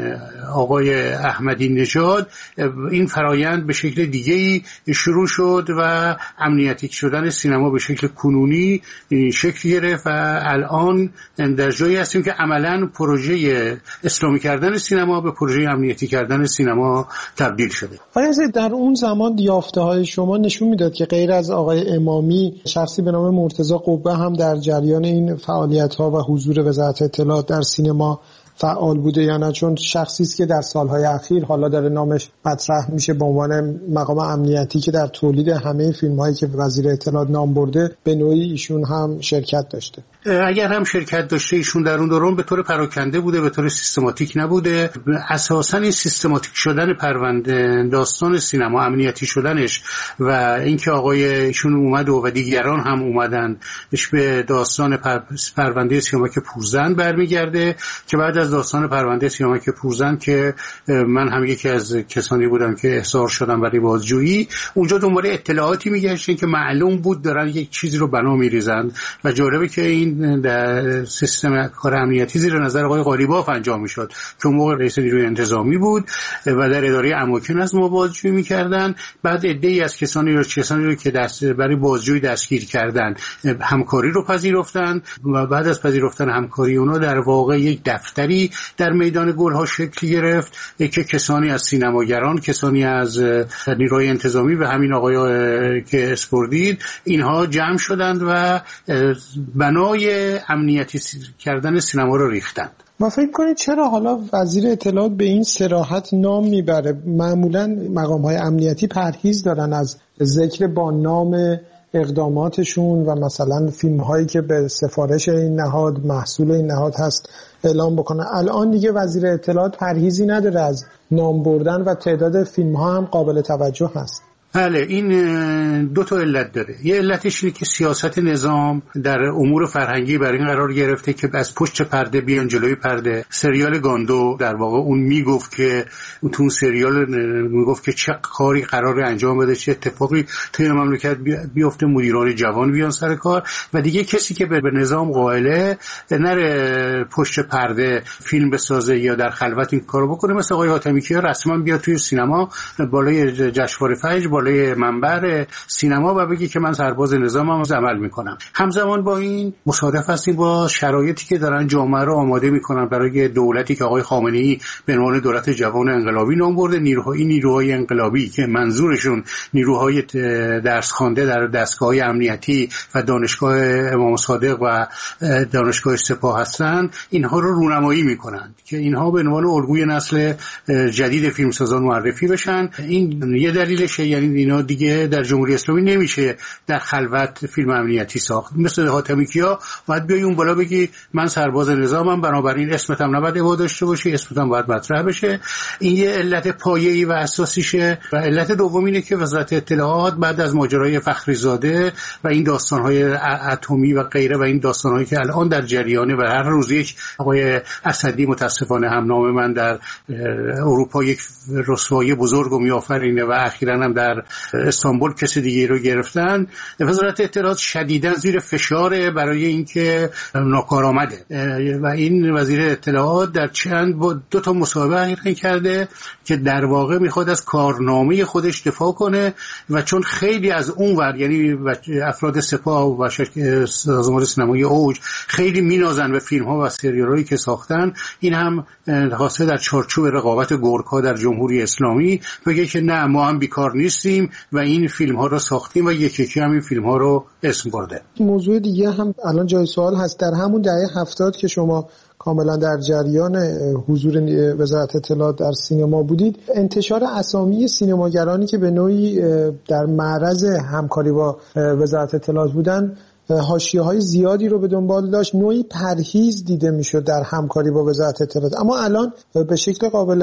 آقای احمدی نژاد این فرایند به شکل دیگه‌ای شروع شد و امنیتی شدن سینما به شکل کنونی شکل گرفت و الان در جایی هستیم که عملاً پروژه اسلامی کردن سینما به پروژه امنیتی کردن سینما تبدیل شده. آیا در اون زمان یافته‌های شما نشون میداد که غیر از آقای امامی شخصی به نام مرتضی قبه هم در جریان این فعالیت‌ها و حضور وزارت اطلاعات در سینما فعال بوده یا نه؟ چون شخصی است که در سالهای اخیر حالا داره نامش مطرح میشه به عنوان مقام امنیتی که در تولید همه فیلم‌هایی که وزیر اطلاعات نام برده به نوعی ایشون هم شرکت داشته. اگر هم شرکت داشته ایشون در اون دوران به طور پراکنده بوده، به طور سیستماتیک نبوده. اساساً این سیستماتیک شدن پرونده، داستان سینما امنیتی شدنش و اینکه آقای ایشون اومد و دیگران هم اومدن به داستان پر... پرونده سیامک پورزن برمیگرده که بعد از داستان پرونده سیامک پورزن که من هم یکی از کسانی بودم که احضار شدم برای بازجویی، اونجا دنبال اطلاعاتی میگشتن که معلوم بود دارن یک چیزی رو بنا میریزن و جالبه که این در سیستم کار امنیتی زیر نظر آقای قالیباف انجام میشد که اون موقع رئیس نیروی انتظامی بود و در اداره اماکن از ما بازجویی میکردن. بعد عده‌ای از کسانی رو کسانی رو که دست برای بازجویی دستگیر کردن همکاری رو پذیرفتن و بعد از پذیرفتن همکاری اونا در واقع یک دفتری در میدان گلها شکل گرفت که کسانی از سینماگران، کسانی از نیروی انتظامی و همین آقای که اسپردید اینها جمع شدند و بنای امنیتی کردن سینما رو ریختند. ما فکر کنید چرا حالا وزیر اطلاعات به این صراحت نام میبره؟ معمولا مقام‌های امنیتی پرهیز دارن از ذکر با نام اقداماتشون و مثلا فیلم‌هایی که به سفارش این نهاد محصول این نهاد هست اعلام بکنن. الان دیگه وزیر اطلاعات پرهیزی نداره از نام بردن و تعداد فیلم‌ها هم قابل توجه هست. بله، این دو تا علت داره. یه علتش اینه که سیاست نظام در امور فرهنگی برای این قرار گرفته که از پشت پرده بیان جلوی پرده. سریال گاندو در واقع اون میگفت که تو اون سریال میگفت که چه کاری قراره انجام بده، چه اتفاقی توی مملکت بیفته، مدیران جوان بیان سر کار و دیگه کسی که به نظام قائله نره پشت پرده فیلم بسازه یا در خلوت این کارو بکنه. مثلا آقای حاتمی کیا رسما بیاد توی سینما بالای جشنواره فجر بالای منبر سینما و بگی که من سرباز نظامم عمل میکنم. همزمان با این مصادف هستیم با شرایطی که دارن جامعه رو آماده میکنن برای دولتی که آقای خامنه‌ای به عنوان دولت جوان انقلابی نام برده. نیروهای نیروهای انقلابی که منظورشون نیروهای درس خوانده در دستگاه‌های امنیتی و دانشگاه امام صادق و دانشگاه سپاه هستند، اینها رو رونمایی میکنن که اینها به عنوان الگوی نسل جدید فیلمسازان معرفی بشن. این یه دلیلشه، یعنی اینا دیگه در جمهوری اسلامی نمیشه در خلوت فیلم امنیتی ساخت. مثل حاتمی کیا باید بیای اون بالا بگی من سرباز نظامم، بنابراین اسمت هم نباید اباده داشته باشی، اسمت هم باید مطرح بشه. این یه علت پایه‌ای و اساسیشه. و علت دوم اینه که وزارت اطلاعات بعد از ماجرای فخریزاده و این داستان‌های اتمی و غیره و این داستان‌هایی که الان در جریانه و هر روز یک آقای اسدی متاسفانه هم نام من در اروپا یک رسوایی بزرگ و میآفرینه و اخیراً هم در در استانبول کسی دیگه رو گرفتن، وزارت اطلاعات شدیداً زیر فشاره برای اینکه ناکارآمده و این وزیر اطلاعات در چند با دو تا مصاحبه کرده که در واقع میخواد از کارنامه خودش دفاع کنه و چون خیلی از اون ور یعنی افراد سپاه و سازمان سینمایی اوج خیلی مینازن به فیلم ها و سریالایی که ساختن، این هم خواسته در چارچوب رقابت گورکا در جمهوری اسلامی بگه که نه ما هم بیکار نیستیم و این فیلم ها رو ساختیم و یکی یکی هم این فیلم ها رو اسم برده. موضوع دیگه هم الان جای سوال هست، در همون دهه هفتاد که شما کاملا در جریان حضور وزارت اطلاعات در سینما بودید، انتشار اسامی سینماگرانی که به نوعی در معرض همکاری با وزارت اطلاعات بودن حاشیه‌های زیادی رو به دنبال داشت، نوعی پرهیز دیده میشد در همکاری با وزارت اطلاعات، اما الان به شکل قابل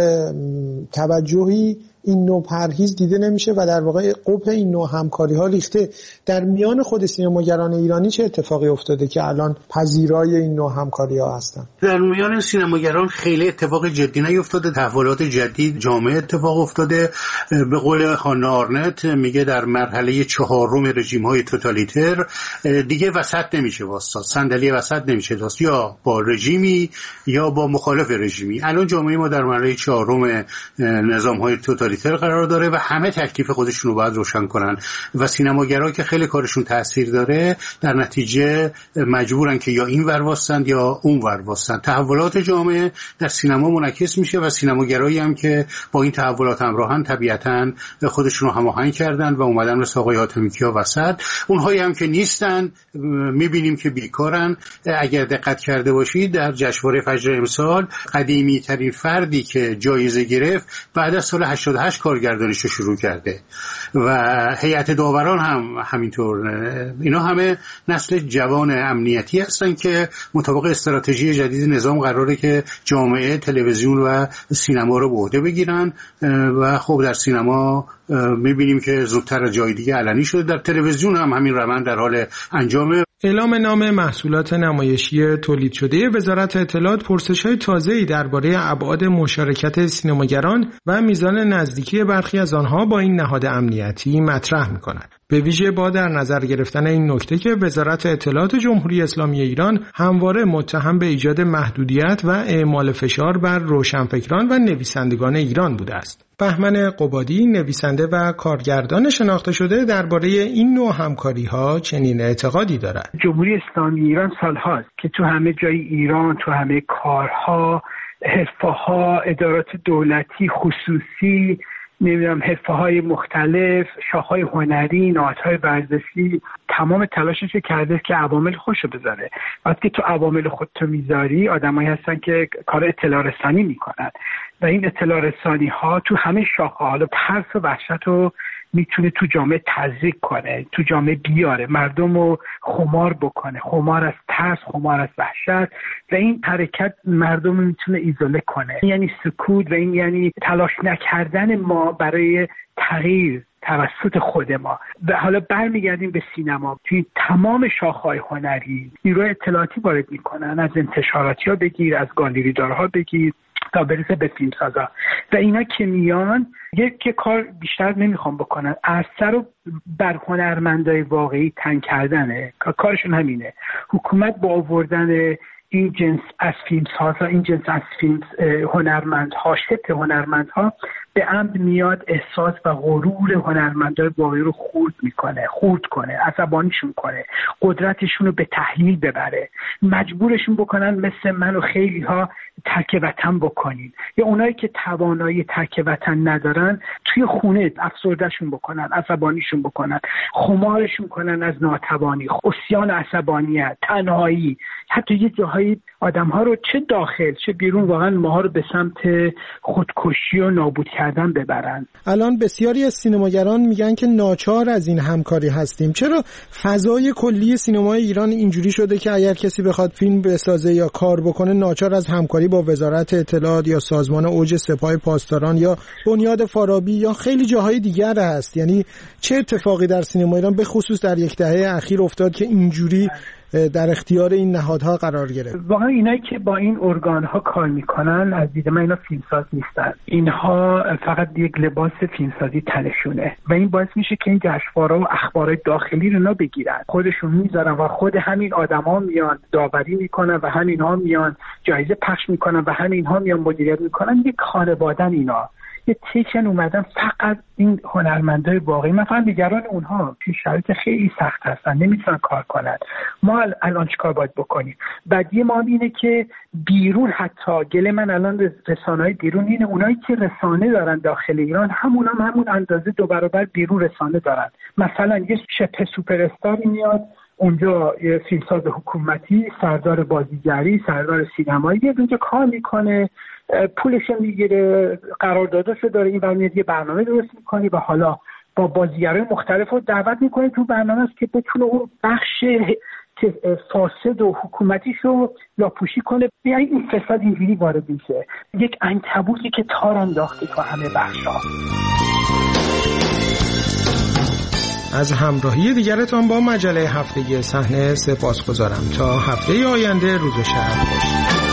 توجهی این نوع پرهیز دیده نمیشه و در واقع قبح این نوع همکاری ها ریخته. در میان خود سینماگران ایرانی چه اتفاقی افتاده که الان پذیرای این نوع همکاری ها هستن؟ در میان سینماگران خیلی اتفاق جدی نیفتاده، تحولات جدید جامعه اتفاق افتاده. به قول خانم آرنت میگه در مرحله چهارم رژیم های توتالیتر دیگه وسط نمیشه واسطاد، صندلی وسط نمیشه داشت، یا با رژیمی یا با مخالف رژیمی. الان جامعه ما در مرحله چهارم نظام های توتالیتر قرار داره و همه تکلیف خودشون رو باید روشن کنن و سینماگرا که خیلی کارشون تاثیر داره در نتیجه مجبورن که یا این ور واسند یا اون ور واسند. تحولات جامعه در سینما منعکس میشه و سینماگرایی هم که با این تحولات همراهن طبیعتاً خودشون رو هماهنگ کردن و اومدن مثل آقای حاتمی کیا وسط. اونهایی هم که نیستن میبینیم که بیکارن. اگر دقت کرده باشید در جشنواره فجر امسال قدیمی ترین فردی که جایزه گرفت بعد از سال هشتاد و هشت کارگردانیش رو شروع کرده و هیئت داوران هم همینطور. اینا همه نسل جوان امنیتی هستن که مطابق استراتژی جدید نظام قراره که جامعه تلویزیون و سینما رو به عهده بگیرن و خب در سینما میبینیم که زودتر جای دیگه علنی شده، در تلویزیون هم همین روند در حال انجامه. اعلام نام محصولات نمایشی تولید شده وزارت اطلاعات پرسش‌های تازه‌ای درباره ابعاد مشارکت سینماگران و میزان نزدیکی برخی از آنها با این نهاد امنیتی مطرح می‌کند. به ویژه با در نظر گرفتن این نکته که وزارت اطلاعات جمهوری اسلامی ایران همواره متهم به ایجاد محدودیت و اعمال فشار بر روشنفکران و نویسندگان ایران بوده است. بهمن قبادی، نویسنده و کارگردان شناخته شده، درباره این نوع همکاری‌ها چنین اعتقادی دارد. جمهوری اسلامی ایران سال‌هاست که تو همه جای ایران، تو همه کارها، حرفه‌ها، ادارات دولتی، خصوصی، نمیدونم حرفه‌های مختلف، شاخه‌های هنری، نهادهای ورزشی، تمام تلاشش کرده که عوامل خوشو بذاره. وقتی تو عوامل خودتو میذاری، آدمایی هستن که کار اطلاع رسانی میکنن و این اطلاع رسانی ها تو همه شاخه ها ترس و وحشت رو میتونه تو جامعه تزریق کنه، تو جامعه بیاره، مردم رو خمار بکنه، خمار از ترس، خمار از وحشت، و این حرکت مردم رو میتونه ایزوله کنه. یعنی سکوت و این یعنی تلاش نکردن ما برای تغییر توسط خود ما. و حالا برمیگردیم به سینما. توی تمام شاخه‌های هنری نیروی اطلاعاتی وارد میکنن، از انتشاراتی ها بگیر، از گالری دارها بگیر تا برسه به فیلمسازا، و اینا که میان یک کار بیشتر نمیخوام بکنن، عرصه رو بر هنرمندای واقعی تنگ کردنه. کارشون همینه. حکومت با آوردن این جنس از فیلمسازا، این جنس از فیلم هنرمندها، شبه هنرمندها، به عمد میاد احساس و غرور هنرمندای واقعی رو خورد میکنه، خورد کنه، عصبانیشون کنه، قدرتشون رو به تحلیل ببره، مجبورشون بکنن مثل من و خیلی ها ترک وطن بکنین، یا اونایی که توانایی ترک وطن ندارن توی خونه افسردهشون بکنن، عصبانیشون بکنن، خمارشون کنن از ناتوانی، عصیان عصبانیت، تنهایی، حتی یه جاهایی آدم‌ها رو چه داخل چه بیرون واقعا ماها رو به سمت خودکشی و نابود کردن ببرن. الان بسیاری از سینماگران میگن که ناچار از این همکاری هستیم. چرا فضای کلی سینمای ایران اینجوری شده که اگر کسی بخواد فیلم بسازه یا کار بکنه ناچار از همکاری با وزارت اطلاعات یا سازمان اوج سپاه پاسداران یا بنیاد فارابی یا خیلی جاهای دیگر هست؟ یعنی چه اتفاقی در سینما ایران به خصوص در یک دهه اخیر افتاد که اینجوری در اختیار این نهادها قرار گرفت. واقعا اینایی که با این ارگان‌ها کار میکنن از دید من اینا فیلمساز نیستن، اینها فقط یک لباس فیلمسازی تنشونه و این باعث میشه که این جشنواره‌ها و اخبارهای داخلی رو اینا بگیرن، خودشون میذارن و خود همین آدما میان داوری میکنن و همینها میان جایزه پخش میکنن و همینها میان مدیریت میکنن. یک خانوادن اینا، یه تیکن اومدن فقط این هنرمندای واقعی. من فقط نگران اونها که شرایط خیلی سخت هستن، نمیتونن کار کنن. ما الان چیکار باید بکنیم؟ بعدی ما اینه که بیرون، حتی گله من الان رسانه‌های بیرون اینه، اونایی که رسانه دارن داخل ایران همون هم همون اندازه دو برابر بیرون رسانه دارن. مثلا یه شبه سوپر استاری میاد اونجا، یه فیلمساز حکومتی، سردار بازیگری، سردار سینمایی، یه اونجا کار میکنه، پولش میگیره، قرارداداشو داره، این برمیاد یه برنامه درست میکنی و حالا با بازیگرای مختلف رو دعوت میکنه تو برنامه است که بتونه اون بخش که فاسد و حکومتیشو لاپوشی کنه. بیای این فساد اینجوری وارد میشه، یک عنکبوتی که تار انداخته تو همه بخشا. از همراهی دیگرتان با مجله هفتگی صحنه سپاسگزارم. تا هفته آینده روز و شب باشید.